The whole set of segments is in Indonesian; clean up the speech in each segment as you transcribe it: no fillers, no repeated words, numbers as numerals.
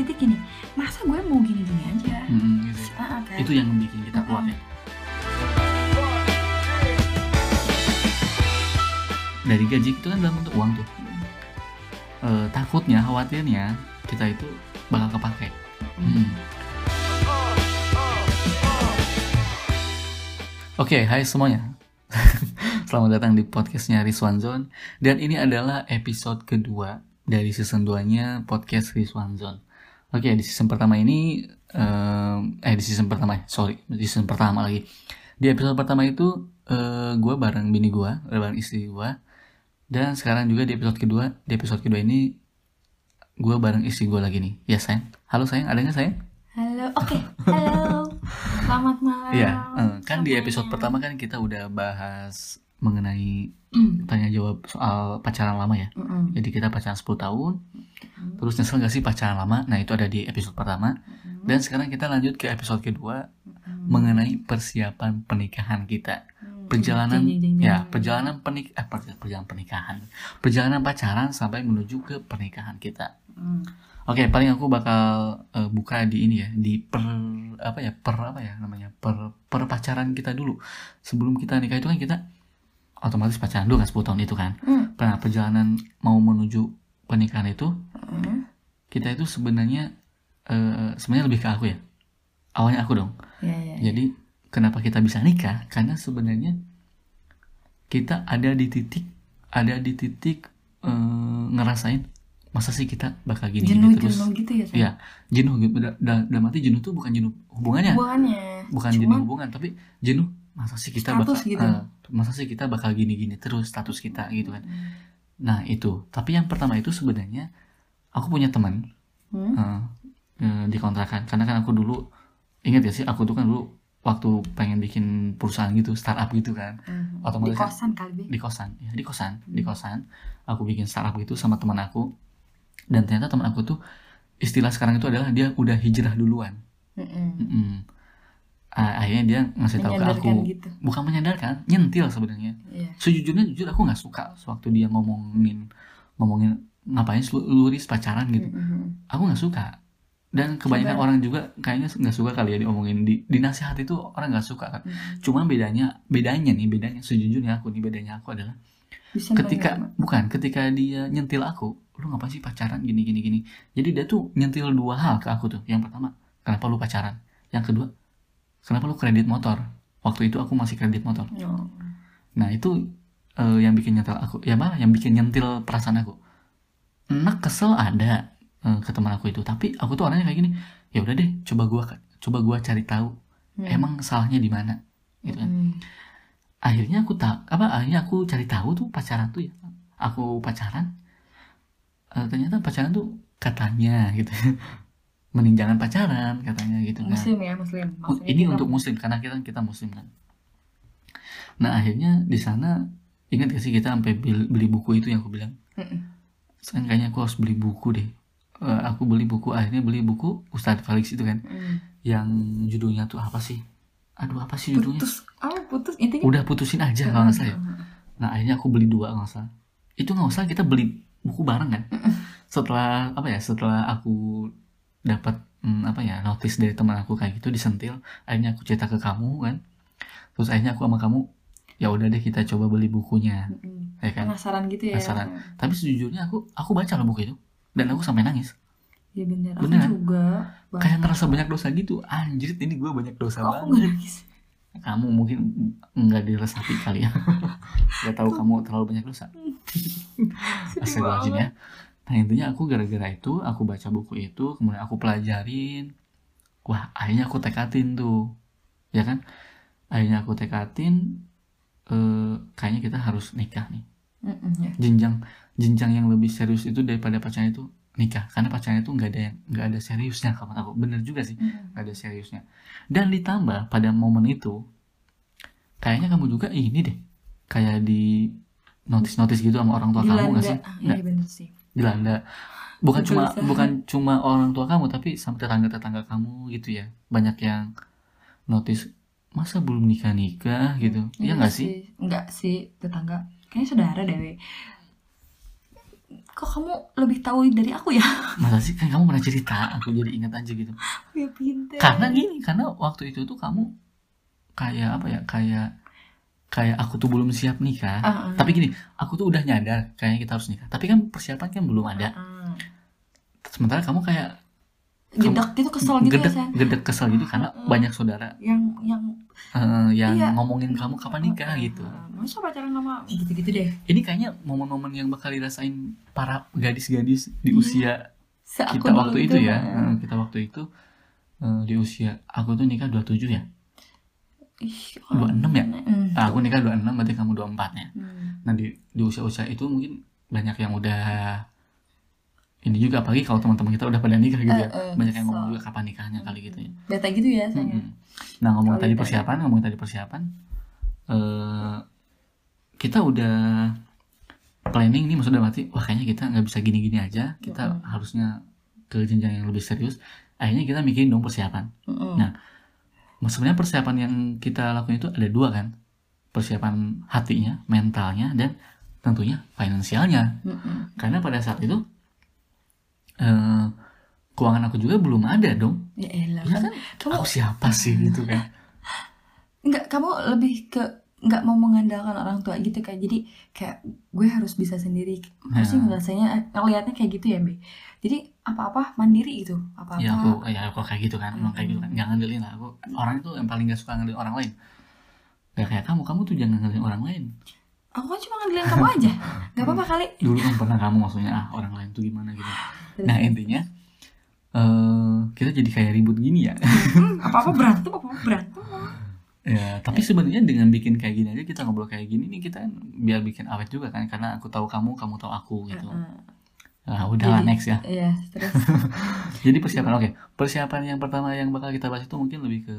titik gini, masa gue mau gini-gini aja. Gitu. Kan? Itu yang bikin kita kuat ya. Dari gaji itu kan dalam bentuk uang tuh. Takutnya, khawatirnya kita itu bakal kepake. Oke, hai semuanya. Selamat datang di podcastnya Rizwan Zone. Dan ini adalah episode kedua dari season 2-nya podcast Rizwan Zone. Oke, di season pertama ini di season pertama lagi. Di episode pertama itu gue bareng bini gue, bareng istri gue. Dan sekarang juga di episode kedua ini gue bareng istri gue lagi nih. Ya sayang, halo sayang, ada nggak sayang? Halo, oke. Halo, selamat malam. Iya, kan di episode pertama kan kita udah bahas mengenai tanya jawab soal pacaran lama ya. Jadi kita pacaran 10 tahun, terus nyesel gak sih pacaran lama? Nah itu ada di episode pertama. Dan sekarang kita lanjut ke episode kedua mengenai persiapan pernikahan kita. Perjalanan pacaran sampai menuju ke pernikahan kita. Oke, paling aku bakal buka di ini ya, di per pacaran kita dulu. Sebelum kita nikah itu kan kita otomatis pacaran dulu kan 10 tahun itu kan. Nah, perjalanan mau menuju pernikahan itu kita itu sebenarnya lebih ke aku ya. Awalnya aku dong. Ya. Jadi kenapa kita bisa nikah? Karena sebenarnya kita ada di titik ngerasain masa sih kita bakal gini terus. Jenuh gitu ya, sayang? Iya, jenuh gitu. Dalam arti jenuh tuh bukan jenuh hubungannya. Bukan jenuh hubungan, tapi jenuh masa sih kita bakal gini-gini terus status kita gitu kan. Nah, itu. Tapi yang pertama itu sebenarnya aku punya teman di kontrakan. Karena kan aku dulu ingat ya sih, aku tuh kan dulu waktu pengen bikin perusahaan gitu, startup gitu kan. Otomatis di kosan kali. Di kosan. Aku bikin startup gitu sama teman aku. Dan ternyata teman aku tuh istilah sekarang itu adalah dia udah hijrah duluan. Akhirnya dia ngasih tahu ke aku gitu. Bukan menyadarkan, nyentil sebenarnya. Sejujurnya aku nggak suka sewaktu dia ngomongin ngapain lu Riz pacaran gitu. Aku nggak suka. Dan kebanyakan orang juga kayaknya nggak suka kali ya diomongin di nasihat itu, orang nggak suka kan. Cuma bedanya sejujurnya bedanya aku adalah ketika dia nyentil aku, lu ngapain sih pacaran gini. Jadi dia tuh nyentil dua hal ke aku tuh. Yang pertama, kenapa lu pacaran? Yang kedua, kenapa lu kredit motor? Waktu itu aku masih kredit motor. Nah itu yang bikin nyentil aku, yang bikin nyentil perasaan aku. Enak, kesel ada ke teman aku itu, tapi aku tuh orangnya kayak gini. Ya udah deh, coba gua cari tahu emang salahnya di mana, gitu kan. Akhirnya aku cari tahu tuh pacaran tuh ya. Aku pacaran. Ternyata pacaran tuh katanya gitu. Mending jangan pacaran katanya gitu kan. Muslim. Ini untuk muslim karena kita muslim kan. Nah, akhirnya di sana ingat gak sih kita sampai beli buku itu yang aku bilang. Sekarang kayaknya aku harus beli buku deh. Aku akhirnya beli buku Ustadz Felix itu kan. Yang judulnya tuh apa sih? Apa sih judulnya? Putus intinya. Udah putusin aja kalau nggak salah ya. Nah, akhirnya aku beli 2 kalau nggak salah. Itu nggak usah kita beli buku bareng kan. Setelah aku dapat notice dari teman aku kayak gitu disentil, akhirnya aku cerita ke kamu kan. Terus akhirnya aku sama kamu, ya udah deh kita coba beli bukunya. Ya kan? Penasaran gitu ya. Tapi sejujurnya aku baca loh buku itu dan aku sampai nangis. Ya bener aku juga kayak ngerasa banyak dosa gitu. Anjir, ini gue banyak dosa banget. Kamu mungkin nggak diresapi kali ya. Gak tahu kamu terlalu banyak dosa. Astagfirullahaladzim ya. Nah intinya aku gara-gara itu aku baca buku itu, kemudian aku pelajarin. Wah, akhirnya aku tekatin tuh, ya kan. Akhirnya aku tekatin kayaknya kita harus nikah nih. Jenjang yang lebih serius itu daripada pacaran itu nikah. Karena pacaran itu nggak ada seriusnya kawan aku. Bener juga sih, nggak ada seriusnya. Dan ditambah pada momen itu kayaknya kamu juga ini deh, kayak di notis gitu sama orang tua kamu nggak sih? Iya bener sih. Dilanda. Bukan cuma orang tua kamu, tapi sampai tetangga kamu gitu ya. Banyak yang notis, masa belum nikah gitu. Iya nggak sih? Enggak sih, tetangga. Kayaknya saudara deh. Kok kamu lebih tahu dari aku ya? Masa sih, kan kamu pernah cerita, aku jadi ingat aja gitu. Ya pinter. Karena waktu itu tuh kamu kayak apa ya, kayak aku tuh belum siap nikah. Tapi gini, aku tuh udah nyadar kayaknya kita harus nikah, tapi kan persiapan kan belum ada. Sementara kamu kayak Gedek gitu, kesel gitu ya sayang. Gedek kesel gitu karena banyak saudara yang iya. ngomongin kamu kapan nikah gitu. Masa pacaran sama gitu-gitu deh. Ini kayaknya momen-momen yang bakal dirasain para gadis-gadis di usia kita waktu itu ya. Kita waktu itu di usia aku tuh nikah 27 ya. 26 ya. Aku nikah 26, berarti kamu 24 ya. Nah di usia-usia itu mungkin banyak yang udah ini juga, apalagi kalau teman-teman kita udah pada nikah gitu ya, banyak yang ngomong juga kapan nikahnya kali gitu ya. Beta gitu ya sayang. Nah ngomong tadi persiapan, kita udah planning nih, maksudnya berarti wah kayaknya kita nggak bisa gini-gini aja, kita harusnya ke jenjang yang lebih serius. Akhirnya kita mikirin dong persiapan. Nah sebenarnya persiapan yang kita lakuin itu ada dua kan, persiapan hatinya, mentalnya, dan tentunya finansialnya. Karena pada saat itu keuangan aku juga belum ada dong. Ya elah kan kamu, aku siapa sih gitu kan. Enggak, kamu lebih ke nggak mau mengandalkan orang tua gitu kan. Jadi kayak gue harus bisa sendiri. Pasti rasanya ngelihatnya kayak gitu ya, Be. Jadi apa-apa mandiri gitu. Apa-apa. Ya aku kayak gitu kan. Emang kayak gitu kan. Jangan ngandelin lah. Aku orang itu yang paling gak suka ngandelin orang lain. Gak kayak kamu tuh jangan ngandelin orang lain. Aku kan cuma ngandelin kamu aja. Gak apa-apa kali. Dulu kan pernah kamu maksudnya orang lain tuh gimana gitu. Nah intinya kita jadi kayak ribut gini ya. Apa-apa berantem. Ya, tapi sebenarnya dengan bikin kayak gini aja, kita ngobrol kayak gini nih, kita biar bikin awet juga kan, karena aku tahu kamu tahu aku gitu. Nah, udahlah next ya. Iya, terus. Jadi persiapan yang pertama yang bakal kita bahas itu mungkin lebih ke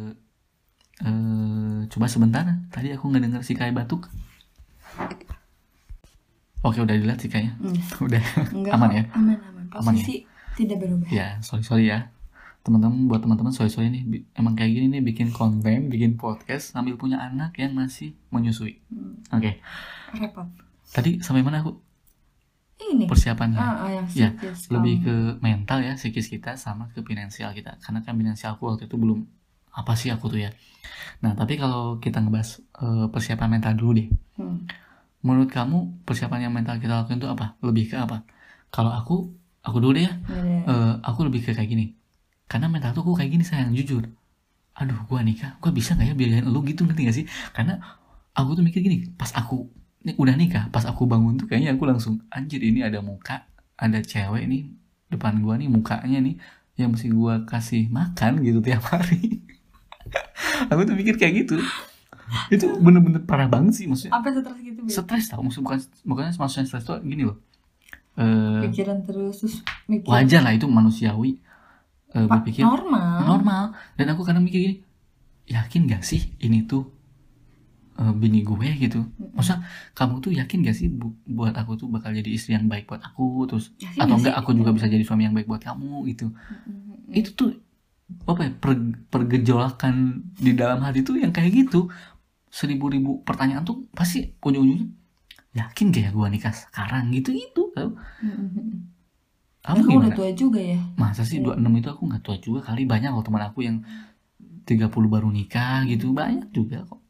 coba sebentar. Tadi aku nggak dengar si Kai batuk. Oke, udah dilihat sih kayaknya. Udah. Enggak, aman ya? Aman ya? Tidak berubah. Ya, sorry ya. Buat teman-teman sorry nih, emang kayak gini nih, bikin konten, bikin podcast sambil punya anak yang masih menyusui. Oke. Repot. Tadi sampai mana aku? Ini. Persiapannya. Ya, lebih ke mental ya, psikis kita, sama ke finansial kita. Karena kan finansial aku waktu itu belum apa sih aku tuh ya. Nah, tapi kalau kita ngebahas persiapan mental dulu deh. Menurut kamu persiapan yang mental kita lakukan itu apa? Lebih ke apa? Kalau aku dulu deh ya. Aku lebih ke kayak gini. Karena mental tuh aku kayak gini sayang, jujur. Aduh, gua nikah, gua bisa gak ya biayain lu gitu, ngerti gak sih? Karena aku tuh mikir gini, pas aku udah nikah, pas aku bangun tuh kayaknya aku langsung, anjir ini ada muka, ada cewek nih depan gua nih, mukanya nih yang mesti gua kasih makan gitu tiap hari. Aku tuh mikir kayak gitu. Itu bener-bener parah banget sih maksudnya. Apa stres gitu? Stres tau, maksudnya maksudnya stres tuh gini loh. Pikiran terus mikir. Wajar lah, itu manusiawi. Berpikir normal. Dan aku kadang mikir gini, yakin gak sih ini tuh bini gue gitu. Maksudnya kamu tuh yakin gak sih buat aku tuh bakal jadi istri yang baik buat aku, terus yakin atau enggak aku juga bisa jadi suami yang baik buat kamu gitu. Itu tuh apa ya, pergejolakan di dalam hati tuh yang kayak gitu. 1000 pertanyaan tuh pasti ujung-ujungnya, yakin gak ya gue nikah sekarang gitu tau. Aku udah tua juga ya. Masa sih 26 itu aku gak tua juga kali. Banyak loh teman aku yang 30 baru nikah gitu. Banyak juga kok.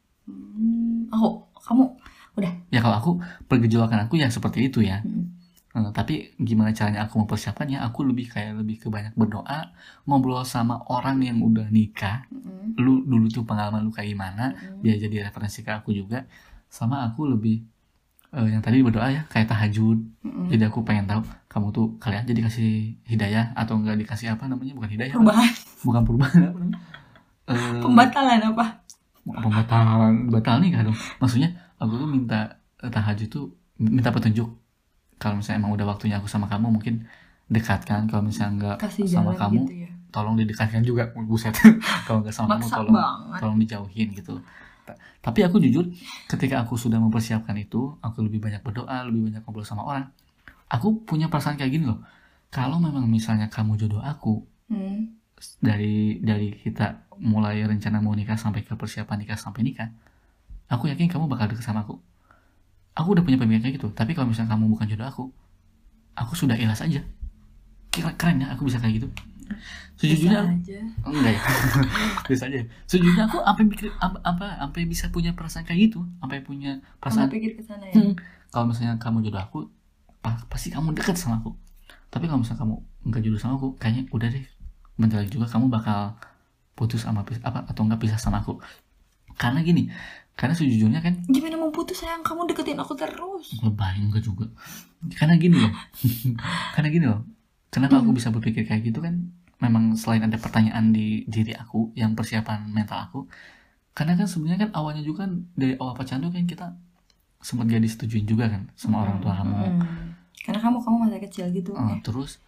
Kamu udah? Ya kalau aku, pergejolakan aku ya seperti itu ya. Tapi gimana caranya aku mempersiapkannya, aku lebih ke banyak berdoa, ngobrol sama orang yang udah nikah. Lu dulu tuh pengalaman lu kayak gimana, biar jadi referensi ke aku juga. Sama aku lebih yang tadi berdoa ya, kayak tahajud. Jadi aku pengen tahu kamu tuh kalian jadi kasih hidayah atau enggak dikasih apa namanya, bukan hidayah, bukan perubahan apa namanya, pembatalan apa, batal nih kan dong. Maksudnya aku tuh minta tahajud tuh minta petunjuk. Kalau misalnya emang udah waktunya aku sama kamu, mungkin dekatkan. Kalau misalnya enggak kasih sama kamu gitu ya, tolong didekatkan juga. Buset. Kalau enggak sama maksa kamu tolong dijauhin gitu. Tapi aku jujur, ketika aku sudah mempersiapkan itu, aku lebih banyak berdoa, lebih banyak ngobrol sama orang. Aku punya perasaan kayak gini loh. Kalau memang misalnya kamu jodoh aku, dari kita mulai rencana mau nikah sampai ke persiapan nikah sampai nikah, aku yakin kamu bakal deket sama aku. Aku udah punya pemikiran kayak gitu. Tapi kalau misalnya kamu bukan jodoh aku sudah ikhlas aja. Keren ya aku bisa kayak gitu. Sejujurnya aja. Enggak ya. Biasa aja. Sejujurnya aku sampai bisa punya perasaan kayak gitu, sampai punya perasaan. Kamu pikir ke sana ya. Kalau misalnya kamu jodoh aku, pasti kamu dekat sama aku. Tapi kalau misalnya kamu enggak jodoh sama aku, kayaknya udah deh. Bentar lagi juga kamu bakal putus sama atau enggak pisah sama aku. Karena gini, karena sejujurnya kan. Gimana mau putus sayang, kamu deketin aku terus. Lebay enggak juga. Karena gini loh. Karena gini loh. Kenapa aku bisa berpikir kayak gitu kan? Memang selain ada pertanyaan di diri aku, yang persiapan mental aku. Karena kan sebenarnya kan awalnya juga kan dari awal pacaran tuh kan kita sempat gak disetujuin juga kan sama orang tua kamu. Karena kamu masih kecil gitu. Terus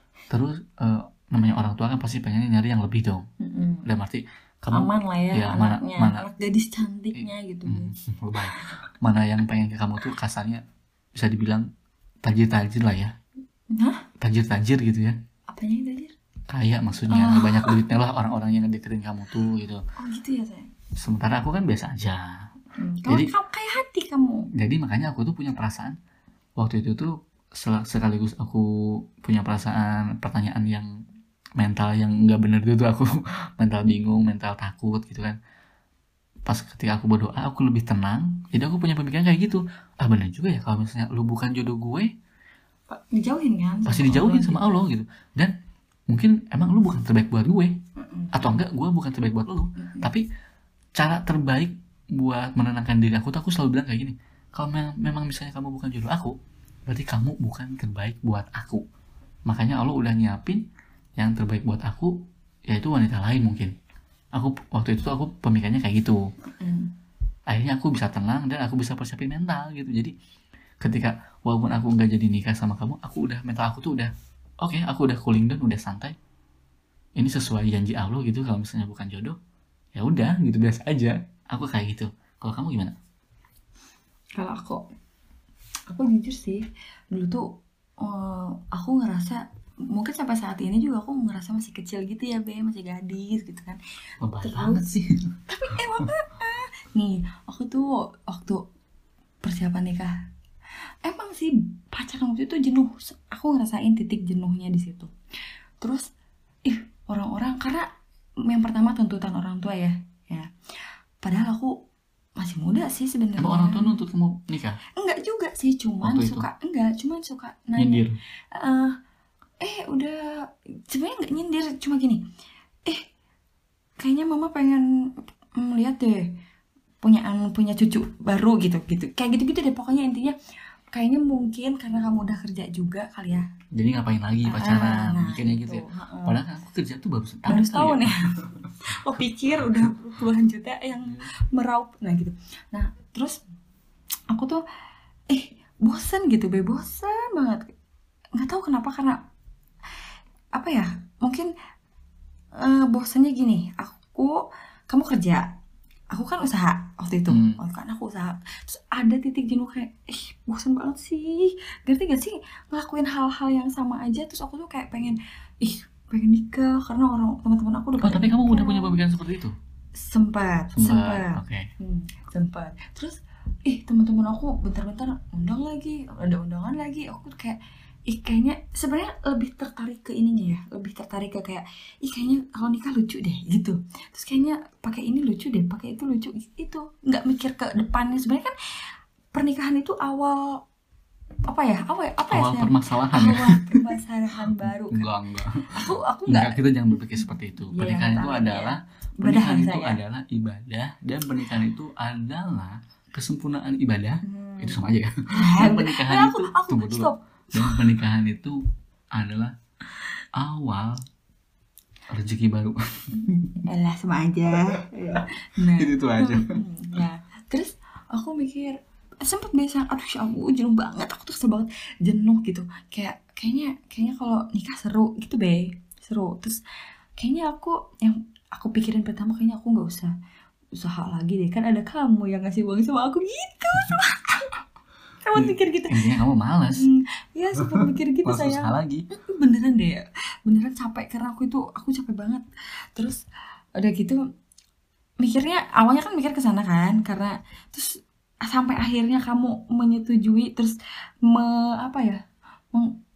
namanya orang tua kan pasti pengen nyari yang lebih dong. Dalam arti kamu aman lah ya anaknya, mana anak gadis cantiknya gitu. Lebay. Mana yang pengen ke kamu tuh kasarnya bisa dibilang tajir lah ya. Hah? Tajir gitu ya. Apanya yang tajir? Kayak maksudnya banyak duitnya lah orang-orang yang ngedeketin kamu tuh gitu. Oh gitu ya sayang. Sementara aku kan biasa aja. Jadi kamu kayak hati kamu. Jadi makanya aku tuh punya perasaan waktu itu tuh sekaligus aku punya pertanyaan yang mental yang nggak bener itu tuh aku mental bingung, mental takut gitu kan. Pas ketika aku berdoa aku lebih tenang. Jadi aku punya pemikiran kayak gitu. Bener juga ya kalau misalnya lu bukan jodoh gue, dijauhin kan? Pasti dijauhin sama Allah gitu. Dan mungkin emang lu bukan terbaik buat gue, atau enggak gue bukan terbaik buat lu. Tapi cara terbaik buat menenangkan diri aku tuh aku selalu bilang kayak gini, kalau memang misalnya kamu bukan jodoh aku, berarti kamu bukan terbaik buat aku. Makanya Allah udah nyiapin yang terbaik buat aku, yaitu wanita lain mungkin. Aku waktu itu aku pemikirannya kayak gitu. Akhirnya aku bisa tenang dan aku bisa persiapin mental gitu. Jadi ketika walaupun aku nggak jadi nikah sama kamu, aku udah mental aku tuh udah oke, aku udah cooling down, udah santai. Ini sesuai janji Allah gitu. Kalau misalnya bukan jodoh, ya udah gitu, biasa aja. Aku kayak gitu. Kalau kamu gimana? Kalau aku jujur sih, dulu tuh aku ngerasa mungkin sampai saat ini juga aku ngerasa masih kecil gitu ya, masih gadis gitu kan. Terus banget sih. Tapi emang nih, aku tuh waktu persiapan nikah, emang sih pacaran waktu itu jenuh. Aku ngerasain titik jenuhnya di situ. Terus orang-orang, karena yang pertama tuntutan orang tua ya. Padahal aku masih muda sih sebenarnya. Emang orang tua nuntut kamu nikah? Enggak juga sih, cuman suka nanya. Nyindir. Udah sebenarnya nggak nyindir, cuma gini. Kayaknya mama pengen melihat deh punya cucu baru gitu. Kayak gitu deh pokoknya, intinya kayaknya mungkin karena kamu udah kerja juga kali ya. Jadi ngapain lagi pacaran, mikirnya gitu ya. Padahal kan aku kerja tuh baru setahun ya. Oh pikir udah puluhan juta yang meraup, gitu. Nah terus aku tuh bosan gitu, bosan banget. Nggak tahu kenapa, karena apa ya? Mungkin bosannya gini. Kamu kerja, aku kan usaha waktu itu. Aku usaha. Terus ada titik jenuh kayak bosan banget sih. Ngerti gak sih, ngelakuin hal-hal yang sama aja. Terus aku tuh kayak pengen nikah karena teman-teman aku udah. Tapi kamu udah punya pemikiran seperti itu? Sempat. Okay. Sempat. Terus teman-teman aku bentar-bentar undang lagi, ada undangan lagi. Aku tuh kayak kayaknya sebenarnya lebih tertarik ke ininya ya, lebih tertarik ke kayak kayaknya kalau nikah lucu deh gitu. Terus kayaknya pakai ini lucu deh, pakai itu lucu, itu nggak mikir ke depannya. Sebenarnya kan pernikahan itu awal permasalahan baru kan? Enggak. Aku enggak. Kita jangan berpikir seperti itu. Pernikahan itu adalah ibadah, dan pernikahan itu adalah kesempurnaan ibadah. Itu sama aja kan? Pernikahan itu tunggu dulu. Dan pernikahan itu adalah awal rezeki baru. Elah sama aja. Nah, itu aja. Nah, terus aku mikir sempat biasa, aduh jenuh banget, aku tuh kesel banget, jenuh gitu. Kayaknya kalau nikah seru gitu seru. Terus kayaknya yang aku pikirin pertama, kayaknya aku nggak usah usaha lagi deh, kan ada kamu yang ngasih uang sama aku gitu. Sempat mikir gitu. Intinya kamu malas. Iya, sempat mikir gitu saya. Usaha lagi. Beneran deh, beneran capek karena aku capek banget. Terus udah gitu mikirnya, awalnya kan mikir ke sana kan, karena terus sampai akhirnya kamu menyetujui, terus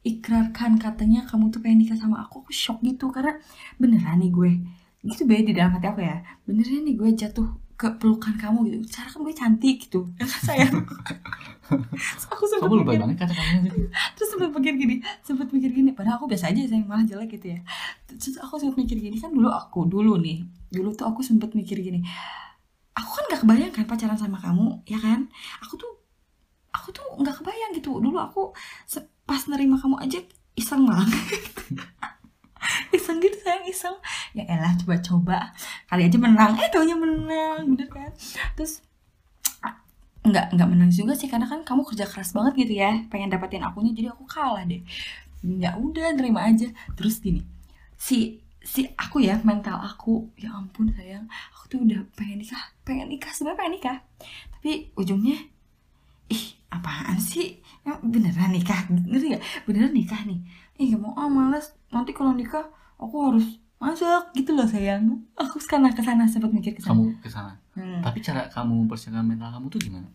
ikrarkan katanya kamu tuh pengen nikah sama aku shock gitu, karena beneran nih gue gitu beda di dalam hati aku ya, beneran nih gue jatuh ke pelukan kamu gitu, cara kan gue cantik gitu kan sayang. Aku sempat Kamu lebay mikir, banget kata-katanya sih. terus sempat mikir gini, padahal aku biasa aja sayang, malah jelek gitu ya. Terus aku sempat mikir gini, kan dulu tuh aku sempat mikir gini, aku kan nggak kebayang kan pacaran sama kamu ya kan, aku tuh nggak kebayang gitu dulu. Aku pas nerima kamu aja iseng banget. Iseng gitu sayang, iseng ya elah, coba-coba kali aja menang, taunya menang bener kan. Terus nggak menang juga sih, karena kan kamu kerja keras banget gitu ya pengen dapetin akunya, jadi aku kalah deh. Ya udah nerima aja. Terus gini, si aku ya, mental aku ya ampun sayang, aku tuh udah pengen nikah sebenarnya, pengen nikah, tapi ujungnya apaan sih ya, beneran nikah, ngerti gak, beneran nikah nih, gak mau, males nanti kalau nikah aku harus masak gitu loh sayang. Aku kesana sempat mikir kesana. Kamu kesana. Tapi cara kamu persiapkan mental kamu tuh gimana?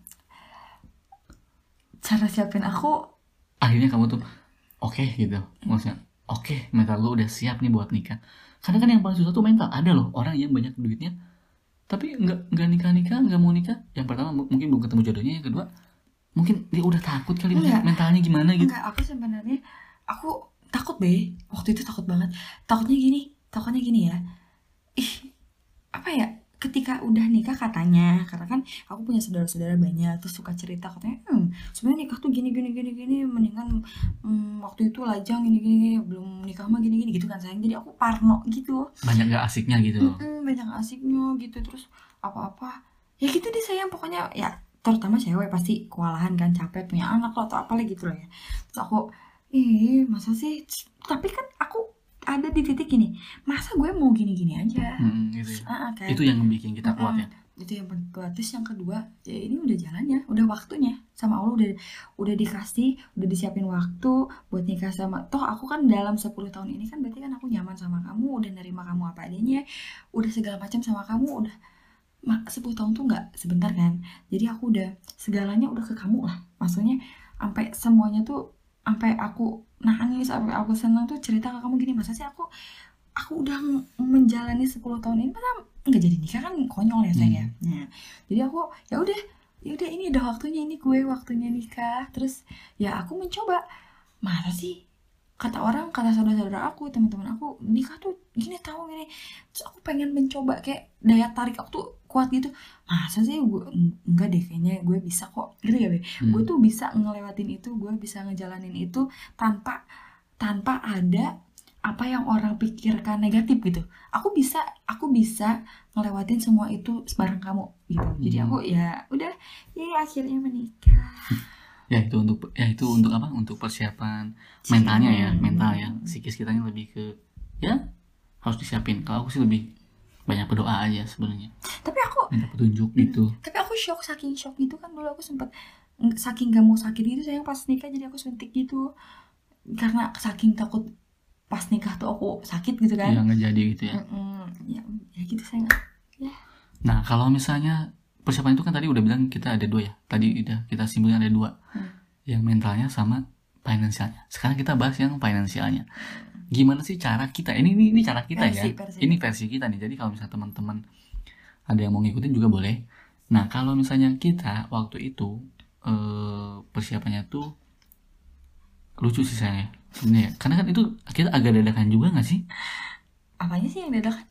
Cara siapin aku, akhirnya kamu tuh oke gitu, maksudnya oke, mental lo udah siap nih buat nikah. Karena kan yang paling susah tuh mental. Ada loh orang yang banyak duitnya tapi nggak nikah, nggak mau nikah. Yang pertama mungkin belum ketemu jodohnya, yang kedua mungkin dia udah takut kali, mentalnya gimana gitu. Enggak, aku sebenarnya aku takut waktu itu takut banget. Takutnya gini ya, apa ya, ketika udah nikah katanya, karena kan aku punya saudara-saudara banyak, terus suka cerita katanya sebenarnya nikah tuh gini, mendingan waktu itu lajang gini, belum nikah mah gini gitu kan sayang. Jadi aku parno gitu, banyak gak asiknya gitu. Banyak gak asiknya gitu. Terus apa-apa ya gitu deh sayang, pokoknya ya terutama cewek pasti kewalahan kan, capek punya anak atau apalah gitu loh ya. Terus aku masa sih, tapi kan aku ada di titik gini, masa gue mau gini aja gitu ya. kayak, itu yang bikin kita kuat ya. Itu yang kuat. Terus yang kedua ya, ini udah jalannya, udah waktunya sama Allah, udah dikasih, udah disiapin waktu buat nikah sama, toh aku kan dalam 10 tahun ini kan berarti kan aku nyaman sama kamu, udah nerima kamu apa adanya, udah segala macam sama kamu, udah 10 tahun tuh nggak sebentar kan. Jadi aku udah segalanya udah ke kamu lah, maksudnya sampai semuanya tuh, sampai aku nangis, sampai aku senang tuh cerita ke kamu gini, masa sih aku udah menjalani 10 tahun ini masa nggak jadi nikah, kan konyol ya saya. Nah, jadi aku ya udah ini udah waktunya, ini gue waktunya nikah. Terus ya aku mencoba, masa sih kata saudara-saudara aku, teman-teman aku, nikah tuh gini tahu gini. Terus aku pengen mencoba, kayak daya tarik aku tuh kuat gitu. Masa sih gue enggak deh, kayaknya gue bisa kok gitu ya Be. Gue tuh bisa ngelewatin itu, gue bisa ngejalanin itu tanpa ada apa yang orang pikirkan negatif gitu. Aku bisa ngelewatin semua itu bareng kamu gitu. Jadi aku ya udah akhirnya menikah. Itu untuk apa? Untuk persiapan mentalnya ya, mental ya. Psikis kitanya lebih ke ya harus disiapin. Kalau aku sih lebih banyak berdoa aja sebenarnya. Tapi aku minta petunjuk gitu. Tapi aku saking shock gitu kan, dulu aku sempat saking gak mau sakit gitu sayang pas nikah, jadi aku suntik gitu. Karena saking takut pas nikah tuh aku sakit gitu kan. Ya nggak jadi gitu ya. Ya gitu sayang. Ya. Nah kalau misalnya persiapan itu kan tadi udah bilang kita ada 2 ya. Tadi udah kita simpulkan ada 2. Yang mentalnya sama finansialnya. Sekarang kita bahas yang finansialnya. Gimana sih cara kita? Ini cara kita versi. Ini versi kita nih. Jadi kalau misalnya teman-teman ada yang mau ngikutin juga boleh. Nah kalau misalnya kita waktu itu persiapannya tuh lucu sih saya sebenarnya. Karena kan itu kita agak dadakan juga nggak sih? Apanya sih yang dadakan?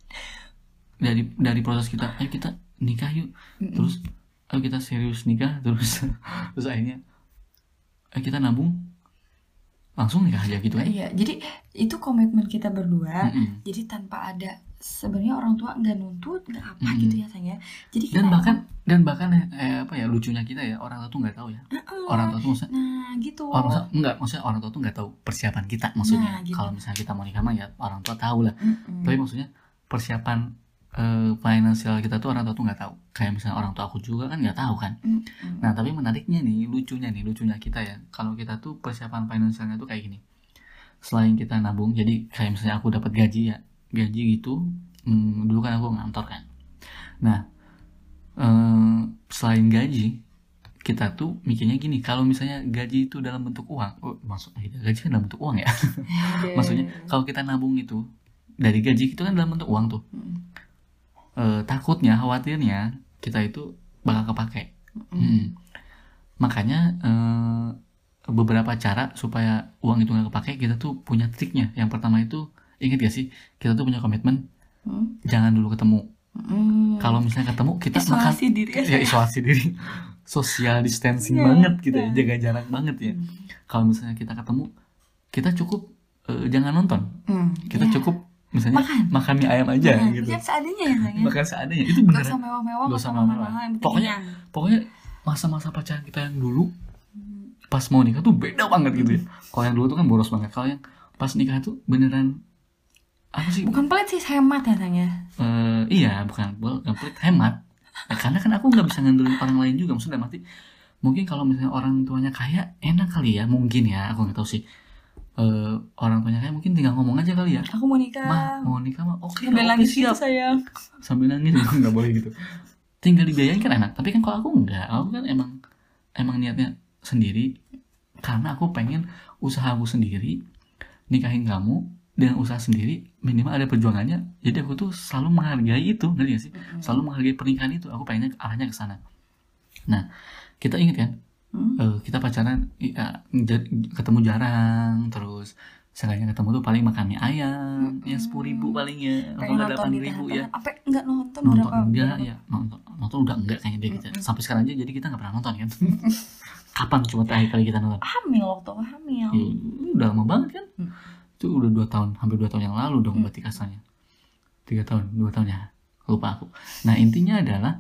Dari proses kita, ayo kita nikah yuk, terus ayo kita serius nikah, terus akhirnya ayo kita nabung, langsung nikah aja gitu kan. Iya, jadi itu komitmen kita berdua. Jadi tanpa ada sebenarnya orang tua nggak nuntut nggak apa gitu ya sayang. Jadi kita dan bahkan apa ya, lucunya kita ya, orang tua tuh nggak tahu ya. Orang tua tuh maksudnya gitu. Maksudnya orang tua tuh nggak tahu persiapan kita maksudnya. Gitu. Kalau misalnya kita mau nikah mah ya orang tua tahu lah. Tapi maksudnya persiapan finansial kita tuh orang tua tuh nggak tahu. Kayak misalnya orang tua aku juga kan nggak tahu kan. Nah tapi menariknya nih, lucunya kita ya, kalau kita tuh persiapan finansialnya tuh kayak gini. Selain kita nabung, jadi kayak misalnya aku dapat gaji gitu, dulu kan aku ngantor kan. Nah selain gaji, kita tuh mikirnya gini, kalau misalnya gaji itu dalam bentuk uang, maksudnya gaji kan dalam bentuk uang ya. Maksudnya kalau kita nabung itu dari gaji itu kan dalam bentuk uang tuh. Takutnya, khawatirnya kita itu bakal kepake. Makanya beberapa cara supaya uang itu nggak kepake, kita tuh punya triknya. Yang pertama itu, ingat gak sih, kita tuh punya komitmen jangan dulu ketemu. Kalau misalnya ketemu kita isolasi makan diri ya isolasi diri, social distancing banget gitu ya, jaga jarak banget ya. Kalau misalnya kita ketemu, kita cukup jangan nonton, kita cukup misalnya makan mie ayam aja gitu. Makan seadanya ya sayang. Makan seadanya itu beneran. Gak usah mewah-mewah, Gak usah mewah-mewah. Pokoknya masa-masa pacaran kita yang dulu pas mau nikah tuh beda banget gitu ya. Kalau yang dulu tuh kan boros banget. Kalau yang pas nikah tuh beneran apa sih? Bukan pelit sih, hemat ya sayang ya. Iya, bukan pelit, hemat. Karena kan aku nggak bisa ngandelin orang lain juga, maksudnya mati. Mungkin kalau misalnya orang tuanya kaya enak kali ya, mungkin ya, aku nggak tahu sih. Orang tuanya kaya mungkin tinggal ngomong aja kali ya. Aku mau nikah. Mau nikah mah oke, sambil nangis siap. Gitu sayang. Sambil nangis nggak boleh gitu. Tinggal dibiayain kan enak. Tapi kan kalau aku enggak, aku kan emang niatnya sendiri, karena aku pengen usaha aku sendiri, nikahin kamu dengan usaha sendiri, minimal ada perjuangannya. Jadi aku tuh selalu menghargai itu, ngerti gak sih? Selalu menghargai pernikahan itu. Aku pengennya arahnya ke sana. Nah, kita ingat kan, kita pacaran ketemu jarang, terus seenggaknya ketemu tuh paling makan mie ayam, yang 10.000 palingnya, atau nggak 8.000 ya. Apa enggak nonton berapa? Enggak ya, nonton udah enggak kayaknya deh kita. Sampai sekarang aja, jadi kita nggak pernah nonton kan. Kapan cuma terakhir kali kita nonton? Waktu hamil. Ya, udah lama banget kan. Itu udah 2 tahun, hampir 2 tahun yang lalu dong berarti kasarnya. 3 tahun, 2 tahun ya, lupa aku. Nah intinya adalah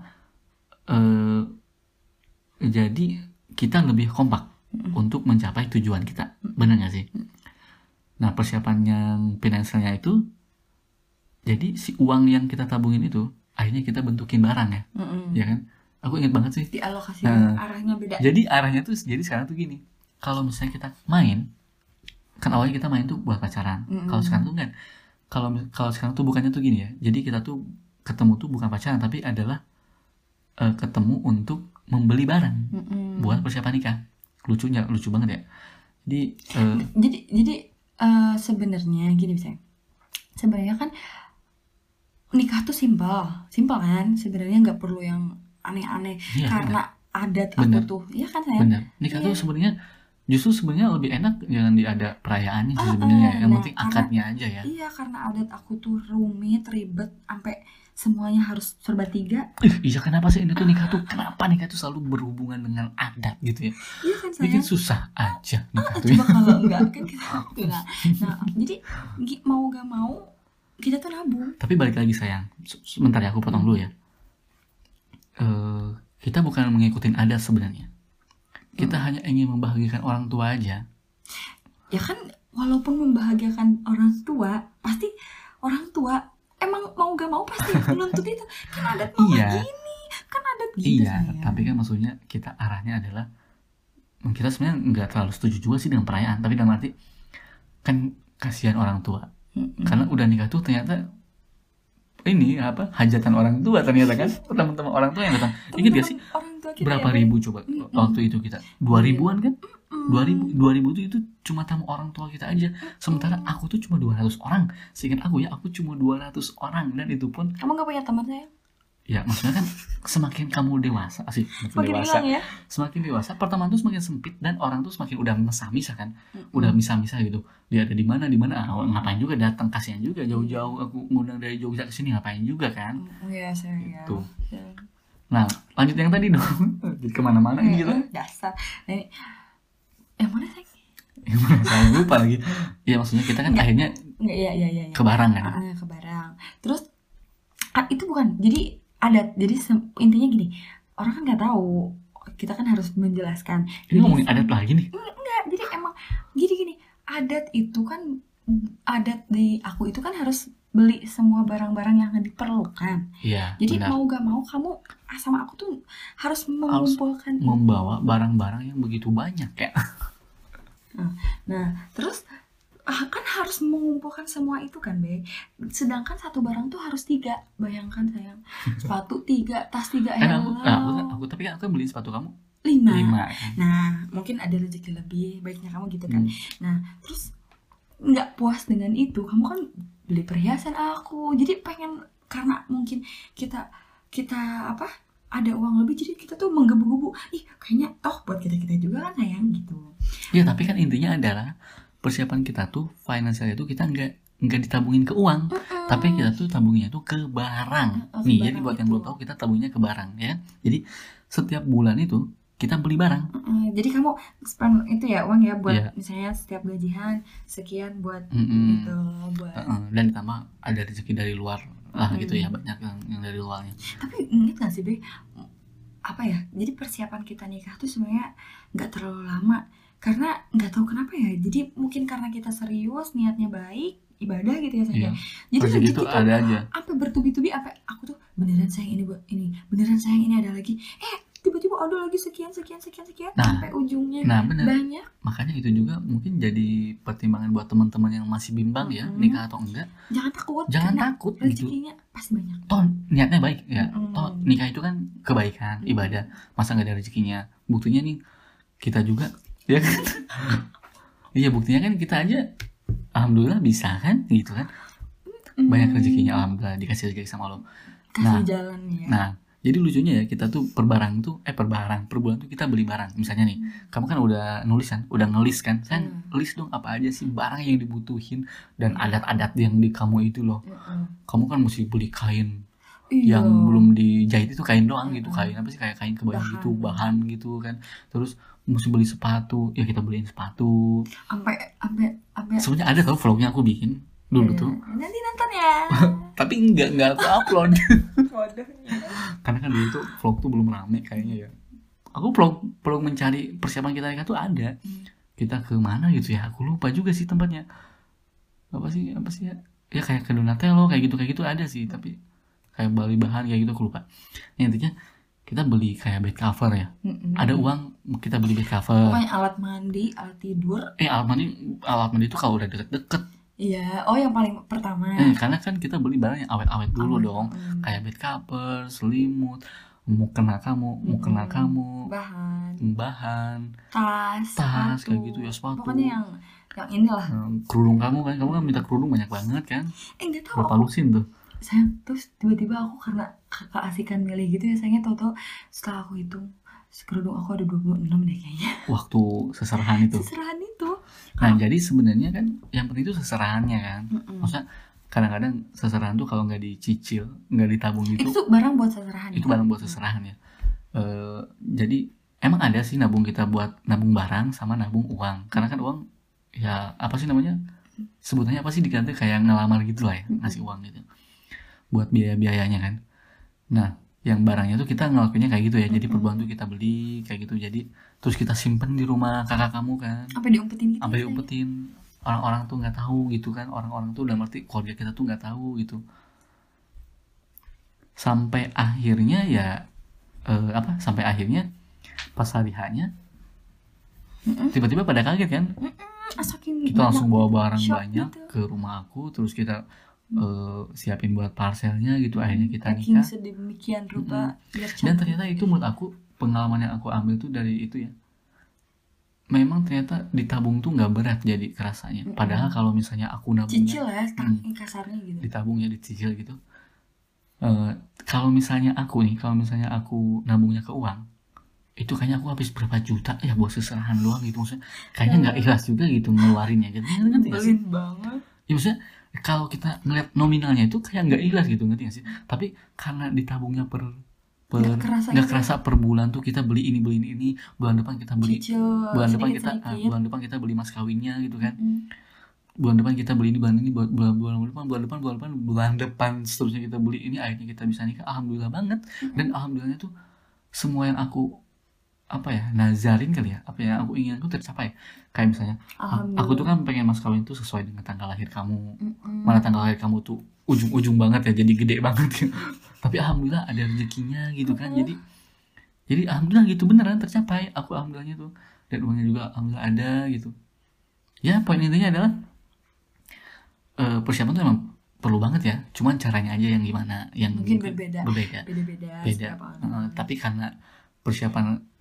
jadi kita lebih kompak untuk mencapai tujuan kita, benar nggak sih? Nah persiapan yang finansialnya itu, jadi si uang yang kita tabungin itu akhirnya kita bentukin barang ya, ya kan? Aku ingat banget sih. Dialokasi arahnya beda. Jadi arahnya tuh, jadi sekarang tuh gini, kalau misalnya kita main, kan awalnya kita main tuh buat pacaran. Kalau sekarang tuh enggak. Kalau sekarang tuh bukannya tuh gini ya. Jadi kita tuh ketemu tuh bukan pacaran, tapi adalah ketemu untuk membeli barang buat persiapan nikah. Lucu banget ya. Jadi sebenarnya gini misalnya. Sebenarnya kan nikah tuh simpel kan. Sebenarnya nggak perlu yang aneh-aneh, karena adat aku tuh, ya kan saya. Bener. Nikah tuh sebenarnya justru sebenarnya lebih enak jangan ada perayaannya sih sebenarnya. Yang penting akadnya aja ya. Iya, karena adat aku tuh rumit, ribet, sampai semuanya harus serba 3. Iya, kenapa sih ini tuh nikah tuh? Kenapa nikah tuh selalu berhubungan dengan adat gitu ya? Iya kan saya. Bikin susah aja nikah tuh. Coba kalau enggak kan kita enggak. Nah, jadi mau gak mau kita tuh nabung. Tapi balik lagi sayang, sebentar ya aku potong dulu ya. Kita bukan mengikuti adat sebenarnya. Kita hanya ingin membahagiakan orang tua aja. Ya kan, walaupun membahagiakan orang tua, pasti orang tua emang mau gak mau pasti menuntut itu. Kan adat mama gini, kan adat gitu. Iya, tapi kan maksudnya kita arahnya adalah, kita sebenarnya nggak terlalu setuju juga sih dengan perayaan, tapi dalam arti kan kasihan orang tua. Karena udah nikah tuh ternyata ini hajatan orang tua ternyata kan, teman-teman orang tua yang datang. Ingat gak sih berapa ribu coba waktu itu kita 2000-an kan? 2000 itu cuma tamu orang tua kita aja. Sementara aku tuh cuma 200 orang. Seingat aku ya, aku cuma 200 orang, dan itu pun kamu gak punya teman saya? Ya maksudnya kan semakin kamu dewasa sih, semakin dewasa pertemanan tuh semakin sempit, dan orang tuh semakin udah misah-misah kan, udah misah-misah gitu. Dia ada di mana ngapain juga datang, kasihan juga jauh-jauh aku ngundang dari Jogja ke sini, ngapain juga kan? Iya saya. Tuh. Nah lanjut yang tadi dong, jadi kemana-mana gitu. Dasar. Ini yang mana sih? Saya lupa lagi. Ya maksudnya kita kan akhirnya ke Barang kan? Ke Barang. Terus itu bukan jadi adat, jadi intinya gini, orang kan nggak tahu, kita kan harus menjelaskan. Ini ngomongin adat lagi nih? Enggak, jadi emang gini, adat itu kan, adat di aku itu kan harus beli semua barang-barang yang diperlukan. Iya. Jadi benar. mau gak mau kamu sama aku tuh harus mengumpulkan, membawa barang-barang yang begitu banyak ya. Nah terus kan harus mengumpulkan semua itu kan, Be. Sedangkan satu barang tuh harus 3. Bayangkan sayang, sepatu 3, tas 3. Aku tapi kan aku beli sepatu kamu 5. 5 kan. Nah, mungkin ada rezeki lebih, baiknya kamu gitu kan. Nah, terus nggak puas dengan itu, kamu kan beli perhiasan aku. Jadi pengen, karena mungkin kita apa, ada uang lebih, jadi kita tuh menggebu-gebu, ih kayaknya toh buat kita juga kan sayang gitu. Ya tapi kan intinya adalah persiapan kita tuh financial itu kita nggak ditabungin ke uang, tapi kita tuh tabungnya tuh ke barang. Nih, jadi buat yang belum tahu, kita tabungnya ke barang ya. Jadi setiap bulan itu kita beli barang. Jadi kamu spend itu ya, uang ya, buat misalnya setiap gajian sekian buat itu, buat dan ditambah ada rezeki dari luar lah gitu ya, banyak yang dari luarnya. Tapi inget gak sih Be, apa ya, jadi persiapan kita nikah tuh sebenarnya nggak terlalu lama, karena nggak tahu kenapa ya, jadi mungkin karena kita serius, niatnya baik, ibadah gitu ya sayang. Jadi rezeki itu ada aja, apa bertubi-tubi, apa aku tuh beneran sayang ini buat ini, beneran sayang ini ada lagi, tiba-tiba ada lagi sekian sampai ujungnya banyak. Makanya itu juga mungkin jadi pertimbangan buat teman-teman yang masih bimbang ya, nikah atau enggak. Jangan takut rezekinya gitu. Pasti banyak. Toh niatnya baik ya. Toh nikah itu kan kebaikan, ibadah. Masa nggak ada rezekinya? Buktinya nih kita juga ya kan. Iya, buktinya kan kita aja alhamdulillah bisa kan gitu kan. Banyak rezekinya, alhamdulillah dikasih rezeki sama Allah. Kasih jalan ya. Nah, jadi lucunya ya, kita tuh per bulan tuh kita beli barang. Misalnya nih, kamu kan udah nulis kan, udah ngelis kan, saya list dong apa aja sih barang yang dibutuhin dan adat-adat yang di kamu itu loh. Kamu kan mesti beli kain yang belum dijahit, itu kain doang gitu, kain apa sih, kayak kain kebaya gitu, bahan gitu kan. Terus mesti beli sepatu, ya kita beliin sepatu. Sampai sebenarnya ada tau vlognya aku bikin dulu tuh. Nanti nonton ya. Tapi enggak aku upload. Karena kan dulu tuh vlog tuh belum rame kayaknya ya. Aku vlog mencari persiapan kita nikah tuh ada. Kita ke mana gitu ya, aku lupa juga sih tempatnya. Apa sih ya? Ya kayak ke Donatello kayak gitu ada sih, tapi kayak beli bahan kayak gitu aku lupa. Ya, intinya kita beli kayak bed cover ya. Ada uang kita beli bed cover. Pokoknya alat mandi, alat tidur. Alat mandi itu kalau udah deket-deket. Iya, yang paling pertama. Karena kan kita beli barang yang awet-awet dulu dong. Kayak bed cover, selimut, mukena kamu, bahan, tas kayak gitu ya, sepatu. Pokoknya yang inilah. Kerudung kamu kan minta kerudung banyak banget kan. Enggak tahu. Berapa lusin tuh? Sayang, terus tiba-tiba aku karena kakak asikan milih gitu ya, sayangnya tahu-tahu setelah aku hitung kerudung aku ada 26 deh kayaknya. Waktu seserahan itu. Nah, jadi sebenarnya kan yang penting itu seserahannya kan. Maksudnya kadang-kadang seserahan tuh kalau nggak dicicil, nggak ditabung gitu. Itu barang buat seserahan. Itu barang buat seserahan ya. Jadi emang ada sih nabung kita buat nabung barang sama nabung uang. Karena kan uang ya apa sih namanya? Sebutannya apa sih, diganti kayak ngelamar gitu lah ya, ngasih uang gitu. Buat biaya-biayanya kan. Nah, yang barangnya tuh kita ngelakuinnya kayak gitu ya. Jadi per bulan tuh kita beli kayak gitu. Jadi terus kita simpen di rumah kakak kamu kan. Sampai diumpetin gitu. Sampai diumpetin. Orang-orang tuh nggak tahu gitu kan. Orang-orang tuh udah ngerti, keluarga kita tuh nggak tahu gitu. Sampai akhirnya ya sampai akhirnya pas hari H-nya tiba-tiba pada kaget kan. Kita langsung bawa barang banyak gitu ke rumah aku, terus kita siapin buat parcelnya gitu. Akhirnya kita nikah sedemikian rupa. Dan ternyata itu menurut aku pengalaman yang aku ambil tuh dari itu ya, memang ternyata ditabung tuh nggak berat jadi kerasanya. Padahal kalau misalnya aku nabungnya cicil ya, kasarnya gitu, ditabung ya, dicicil gitu. Kalau misalnya aku nabungnya ke uang, itu kayaknya aku habis berapa juta ya buat seserahan doang gitu. Maksudnya kayaknya nggak ikhlas juga gitu ngeluarinnya gitu. Ngerti gak sih? Banget. Ya maksudnya kalau kita ngeliat nominalnya itu kayak nggak ikhlas gitu, ngerti gak sih? Tapi karena ditabungnya nggak kerasa per bulan tuh kita beli ini, bulan depan kita beli cicil, bulan depan kita beli mas kawinnya gitu kan. Bulan depan kita beli ini, bulan depan seterusnya kita beli ini, akhirnya kita bisa nikah. Alhamdulillah banget. Dan alhamdulillahnya tuh semua yang aku nazarin kali ya, apa yang aku ingin tuh tercapai. Kayak misalnya aku tuh kan pengen mas kawin tuh sesuai dengan tanggal lahir kamu. Mana tanggal lahir kamu tuh ujung-ujung banget ya, jadi gede banget gitu. Tapi alhamdulillah ada rezekinya gitu kan. Jadi alhamdulillah gitu, beneran tercapai. Aku alhamdulillahnya tuh, dan uangnya juga alhamdulillah ada gitu. Ya poin intinya adalah persiapan tuh emang perlu banget ya. Cuman caranya aja yang gimana, yang mungkin berbeda. Tapi karena persiapan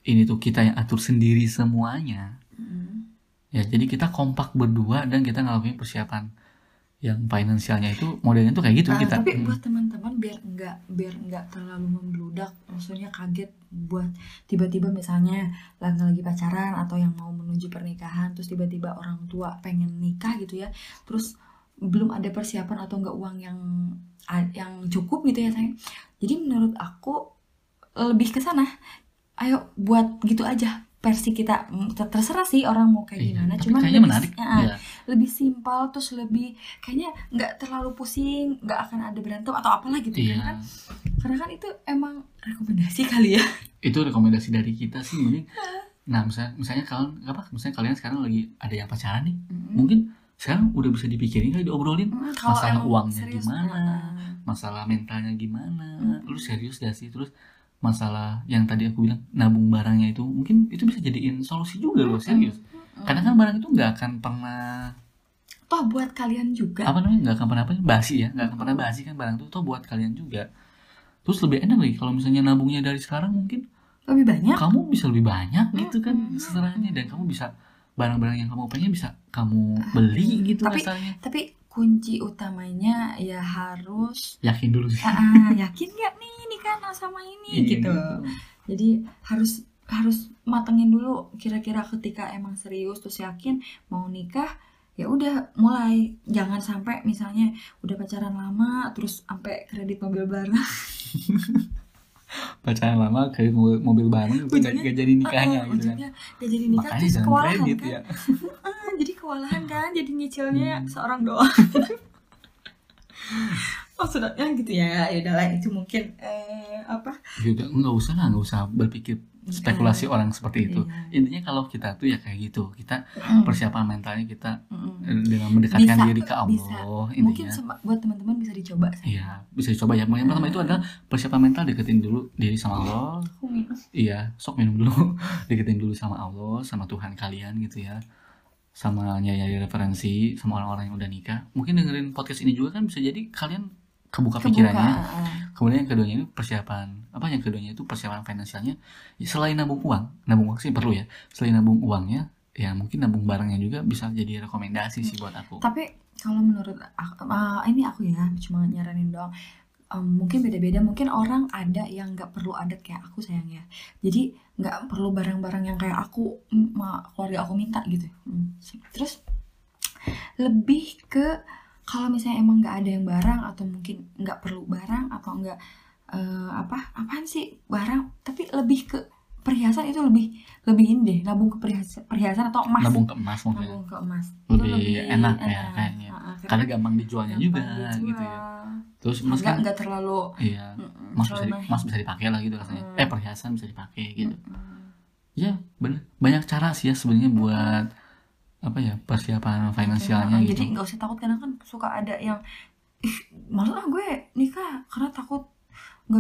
ini tuh kita yang atur sendiri semuanya. Ya, jadi kita kompak berdua dan kita ngelakuin persiapan yang finansialnya itu modelnya tuh kayak gitu kita. Tapi buat teman-teman biar enggak terlalu membludak, maksudnya kaget buat tiba-tiba misalnya lagi pacaran atau yang mau menuju pernikahan, terus tiba-tiba orang tua pengen nikah gitu ya, terus belum ada persiapan atau enggak uang yang cukup gitu ya sayang. Jadi menurut aku lebih ke sana, ayo buat gitu aja versi kita. Terserah sih orang mau kayak gimana, cuman kayaknya lebih, menarik. lebih simpel, terus lebih kayaknya nggak terlalu pusing, nggak akan ada berantem atau apalah gitu kan. Karena kan itu emang rekomendasi kali ya. Itu rekomendasi dari kita sih, mending. Nah, misalnya kalian sekarang lagi ada yang pacaran nih, mungkin sekarang udah bisa dipikirin kali, diobrolin masalah uangnya gimana, masalah mentalnya gimana, lu serius gak sih, terus masalah yang tadi aku bilang nabung barangnya itu mungkin itu bisa jadiin solusi juga loh, serius. Karena kan barang itu nggak akan pernah buat kalian juga nggak akan pernah basi ya, nggak akan pernah basi kan barang itu buat kalian juga. Terus lebih enak lagi kalau misalnya nabungnya dari sekarang, mungkin lebih banyak, kamu bisa lebih banyak gitu kan setelahnya, dan kamu bisa barang-barang yang kamu pengen bisa kamu beli gitu rasanya. Tapi kunci utamanya ya harus yakin dulu sih. Yakin nggak nih nikah sama ini gitu. Jadi harus matengin dulu kira-kira ketika emang serius terus yakin mau nikah, ya udah mulai. Jangan sampai misalnya udah pacaran lama terus sampai kredit mobil bareng. Pacaran lama kredit mobil bareng gak jadi nikahnya gitu kan. Gak jadi nikah. Makanya terus kewalahan kredit, kan ya. Jadi kewalahan kan, jadi nyicilnya seorang doang. Maksudnya gitu ya. Ya udahlah, itu mungkin Juga nggak usah berpikir spekulasi orang seperti itu. Intinya kalau kita tuh ya kayak gitu, kita persiapan mentalnya kita dengan mendekatkan diri ke Allah. Mungkin buat teman-teman bisa dicoba. Iya, bisa dicoba ya. Yang pertama itu adalah persiapan mental, deketin dulu diri sama Allah. Iya, sok minum dulu. Deketin dulu sama Allah, sama Tuhan kalian gitu ya. Sama nyari referensi sama orang-orang yang udah nikah. Mungkin dengerin podcast ini juga kan bisa jadi kalian kebuka pikirannya. Kemudian yang keduanya itu yang keduanya itu persiapan finansialnya. Selain nabung uang sih perlu ya. Selain nabung uangnya, ya mungkin nabung barangnya juga bisa jadi rekomendasi sih buat aku. Tapi kalau menurut ini aku ya cuma nyaranin doang. Mungkin beda-beda, mungkin orang ada yang nggak perlu adat kayak aku sayang ya, jadi nggak perlu barang-barang yang kayak aku keluarga aku minta gitu. Terus lebih ke kalau misalnya emang nggak ada yang barang atau mungkin nggak perlu barang atau nggak apaan sih barang, tapi lebih ke perhiasan, itu lebih ini deh, nabung ke perhiasan atau emas. Nabung ke emas mungkin. Nabung ke emas lebih enak ya kayaknya. Karena gampang dijualnya juga gitu ya. Terus emas kan nggak terlalu, emas bisa dipakai lah gitu rasanya. Perhiasan bisa dipakai gitu. Ya bener, banyak cara sih ya sebenarnya buat persiapan finansialnya gitu. Jadi nggak usah takut, karena kan suka ada yang malah gue nikah karena takut nggak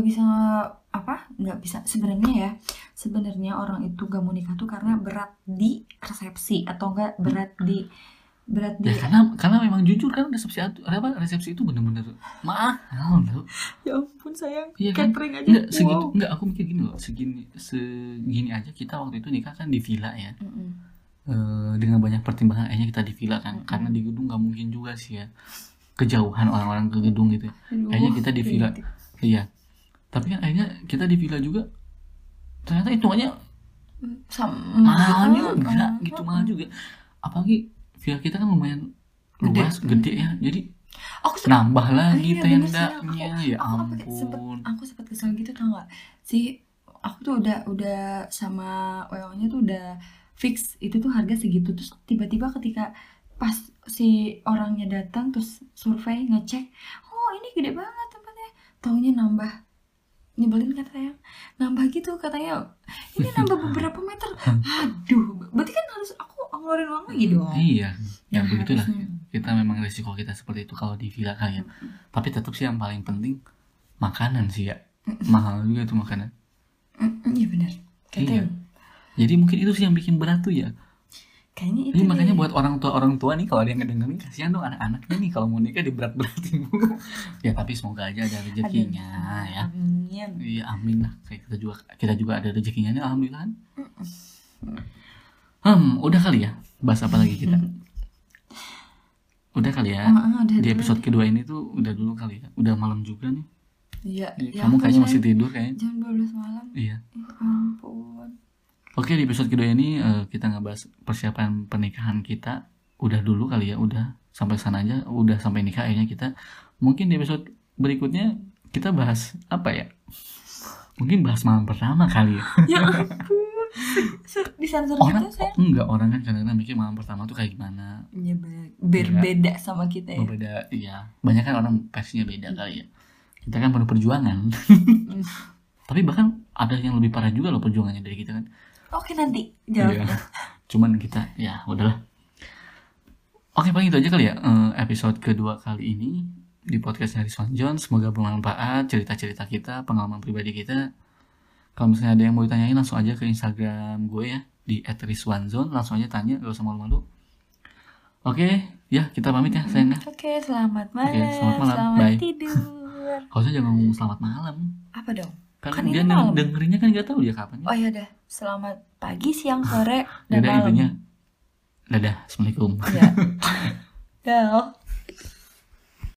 bisa. Sebenarnya orang itu gak mau nikah tuh karena berat di resepsi atau enggak berat di ya, karena memang jujur kan resepsi itu bener-bener mahal loh. Ya ampun sayang, iya catering kan? aja enggak segitu. Enggak, aku mikir gini loh, segini aja kita waktu itu nikah kan di villa ya. Dengan banyak pertimbangan akhirnya kita di villa kan. Karena di gedung gak mungkin juga sih ya, kejauhan orang-orang ke gedung gitu. Akhirnya kita di villa. Iya, tapi kan akhirnya kita di villa juga ternyata hitungannya mahal juga. Apalagi villa kita kan lumayan luas, gede ya. Jadi nambah lagi tendanya. Ya ampun. Aku sempat kesel gitu, tau gak sih? Aku tuh udah sama WO-nya tuh udah fix itu tuh harga segitu. Terus tiba-tiba ketika pas si orangnya datang terus survei ngecek, oh ini gede banget tempatnya, taunya nambah. Nyebelin katanya, nambah gitu katanya, ini nambah beberapa meter. Aduh, berarti kan harus aku ngeluarin uang lagi dong. Iya, ya begitulah. Kita memang resiko kita seperti itu kalau di villa kalian. Tapi tetap sih yang paling penting makanan sih ya. Mahal juga tuh makanan. Iya benar. Iya. Jadi mungkin itu sih yang bikin berat tuh ya. Kayaknya itu Ini makanya deh. buat orang tua nih, kalau ada yang ngedengerin, kasihan dong anak-anaknya nih kalau mau nikah diberat-beratin mulu. Ya tapi semoga aja ada rezekinya ya. Amin. Iya amin lah. Kayak kita juga ada rezekinya nih, alhamdulillah. Udah kali ya. Bahas apa lagi kita? Udah kali ya. Udah Di dulu episode kedua ini tuh udah dulu kali ya. Udah malam juga nih. Iya. Kamu kayaknya masih tidur kayaknya. Jam 12 malam. Iya. Ya ampun. Oke, di episode kedua ini kita ngebahas persiapan pernikahan kita. Udah dulu kali ya, udah sampai sana aja, udah sampai nikah akhirnya kita. Mungkin di episode berikutnya kita bahas apa ya? Mungkin bahas malam pertama kali ya. Ya ampun. Disensor Orang gitu saya. enggak, orang kan kadang-kadang mikir malam pertama tuh kayak gimana. Ya berbeda sama kita ya. Berbeda, iya. Banyak kan orang versinya beda kali ya. Kita kan penuh perjuangan. Tapi bahkan ada yang lebih parah juga loh perjuangannya dari kita kan. Oke, nanti jawabnya. Iya. Cuman kita ya udahlah. Oke, paling itu aja kali ya episode kedua kali ini di podcast Rizwan John. Semoga bermanfaat cerita-cerita kita, pengalaman pribadi kita. Kalau misalnya ada yang mau ditanyain, langsung aja ke Instagram gue ya di @rizwanzone. Langsung aja tanya, gak usah malu-malu. Oke, ya kita pamit ya sayang. Oke, selamat malam. Oke, selamat malam. Selamat Bye. tidur. Harusnya jangan ngomong selamat malam. Apa dong? Kan Kan dia ini malam. dengerinnya kan gak tahu dia kapan. Oh ya udah, selamat pagi, siang, sore, dan Yaudah malam. intinya dadah, assalamualaikum. Ya. Dah.